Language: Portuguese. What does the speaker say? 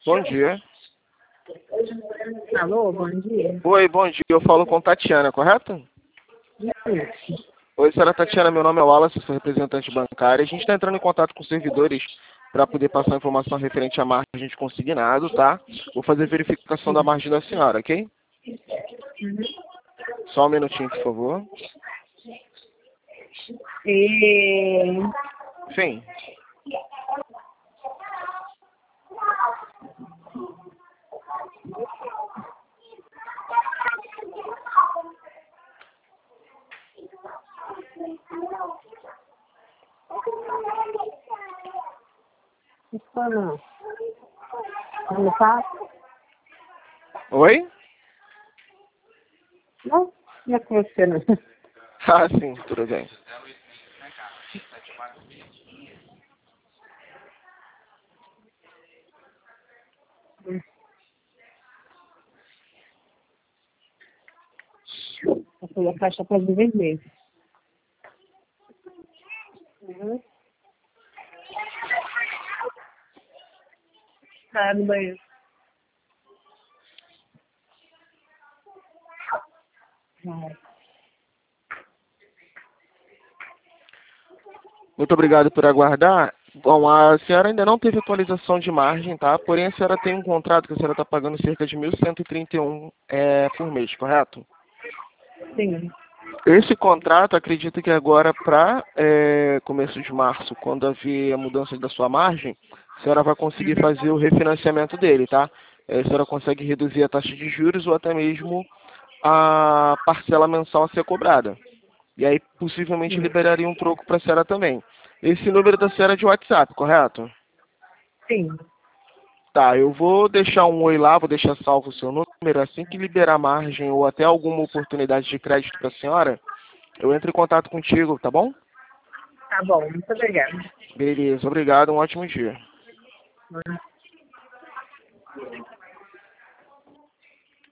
Bom dia. Alô, bom dia. Oi, bom dia. Eu falo com Tatiana, correto? Isso. Oi, senhora Tatiana. Meu nome é Wallace, sou representante bancário. A gente está entrando em contato com os servidores para poder passar informação referente à margem de consignado, tá? Vou fazer verificação da margem da senhora, ok? Uhum. Só um minutinho, por favor. E... Sim. Como tá? Oi? Não é com você, não. Ah, sim, tudo bem. Eu fui a caixa para vender. Uhum. Tá no banheiro. Vai. Muito obrigado por aguardar. Bom, a senhora ainda não teve atualização de margem, tá? Porém, a senhora tem um contrato que a senhora está pagando cerca de 1.131 por mês, correto? Sim. Esse contrato, acredito que agora para começo de março, quando haver a mudança da sua margem, a senhora vai conseguir fazer o refinanciamento dele, tá? A senhora consegue reduzir a taxa de juros ou até mesmo a parcela mensal a ser cobrada. E aí, possivelmente, liberaria um troco para a senhora também. Esse número da senhora é de WhatsApp, correto? Sim. Tá, eu vou deixar um oi lá, vou deixar salvo o seu número. Assim que liberar margem ou até alguma oportunidade de crédito para a senhora, eu entro em contato contigo, tá bom? Tá bom, muito obrigada. Beleza, obrigado, um ótimo dia.